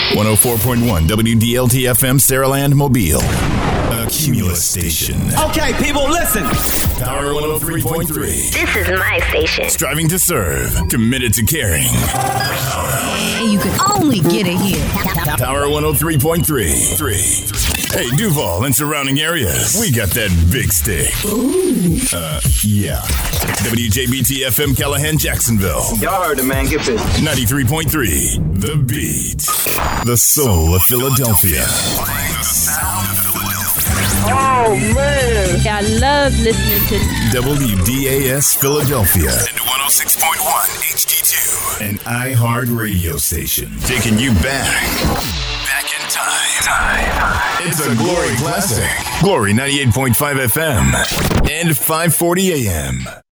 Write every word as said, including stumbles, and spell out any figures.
one oh four point one W D L T F M, Saraland, Mobile. A Cumulus station. Okay, people, listen. Power one oh three point three. This is my station. Striving to serve. Committed to caring. And you can only get it here. Power one oh three point three. Three. Hey, Duval and surrounding areas. We got that big stick. Ooh. Uh, yeah. W J B T F M, Callahan, Jacksonville. Y'all heard the man. Get busy. ninety-three point three. The Beat. The soul of Philadelphia. Playing the sound of Philadelphia. Oh, man. I love listening to W D A S Philadelphia. And one oh six point one H D two. An iHeart radio station. Taking you back. Back in time. time. It's a Glory Classic. Glory ninety-eight point five F M. And five forty A M.